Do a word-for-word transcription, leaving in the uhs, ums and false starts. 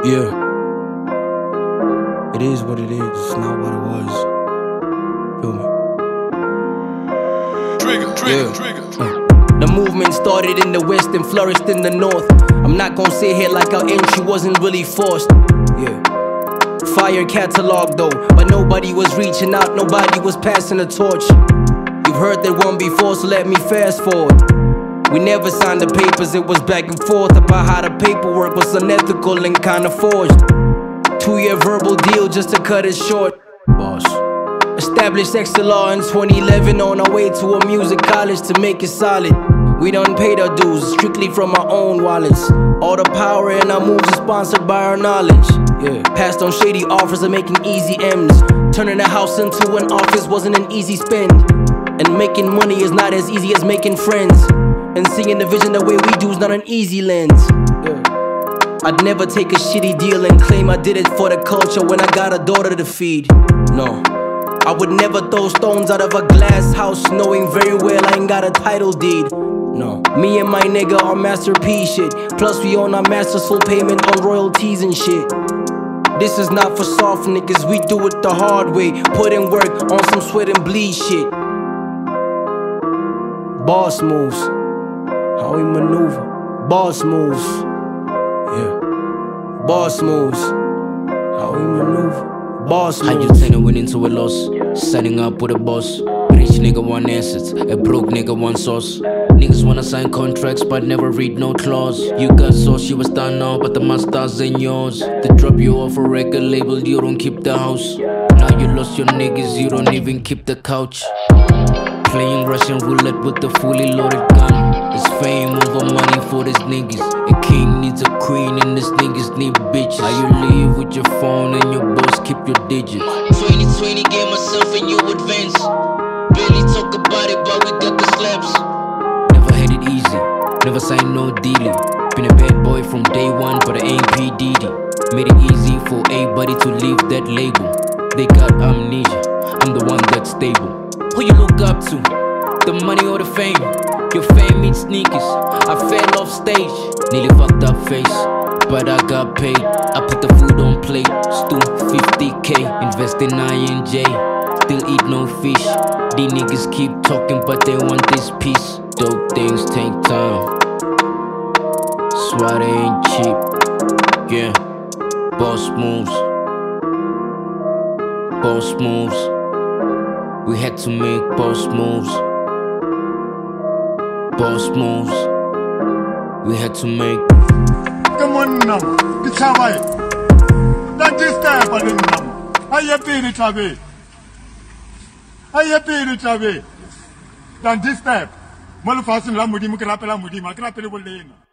Yeah. It is what it is, it's not what it was. Feel me? Trigger, trigger, yeah. trigger, trigger. Uh. The movement started in the west and flourished in the north. I'm not gonna sit here like our entry wasn't really forced. Yeah. Fire catalog though, but nobody was reaching out, nobody was passing the torch. You've heard that one before, so let me fast forward. We never signed the papers, it was back and forth about how the paperwork was unethical and kinda forged. Two-year verbal deal just to cut it short. Boss. Established extra law in twenty eleven on our way to a music college to make it solid. We done paid our dues, strictly from our own wallets. All the power in our moves is sponsored by our knowledge. Yeah. Passed on shady offers of making easy M's. Turning a house into an office wasn't an easy spend. And making money is not as easy as making friends. And seeing the vision the way we do is not an easy lens. Yeah. I'd never take a shitty deal and claim I did it for the culture when I got a daughter to feed. No, I would never throw stones out of a glass house knowing very well I ain't got a title deed. No, me and my nigga are Master P shit. Plus we own our master's full payment on royalties and shit. This is not for soft niggas, we do it the hard way. Put in work on some sweat and bleed shit. Boss moves, how we maneuver. Boss moves, yeah. Boss moves, how we maneuver. Boss moves. How you turn a win into a loss? Setting up with a boss. Rich nigga want assets, a broke nigga want sauce. Niggas wanna sign contracts but never read no clause. You got sauce, you a star now, but the master's ain't yours. They drop you off a record label, you don't keep the house. Now you lost your niggas, you don't even keep the couch. Playing Russian roulette with the fully loaded gun. It's fame over money for these niggas. A king needs a queen and these niggas need bitches. How you live with your phone and your boss keep your digits. twenty twenty gave myself a new advance. Barely talk about it but we got the slaps. Never had it easy, never signed no dealing. Been a bad boy from day one but I ain't P. Diddy. Made it easy for everybody to leave that label. They got amnesia, I'm the one that's stable. Who you look up to? The money or the fame? Your fame means sneakers. I fell off stage, nearly fucked up face, but I got paid. I put the food on plate, stew fifty K, invest in I N J, still eat no fish. These niggas keep talking but they want this piece. Dope things take time, that's why they ain't cheap. Yeah, boss moves, boss moves. We had to make boss moves. Boss moves. We had to make. Come on now, it's how I. That is time for them now. I have been it away. I have been it away. Then this time, Malufasin Lamudi Mukrapela Mudi Makrapel.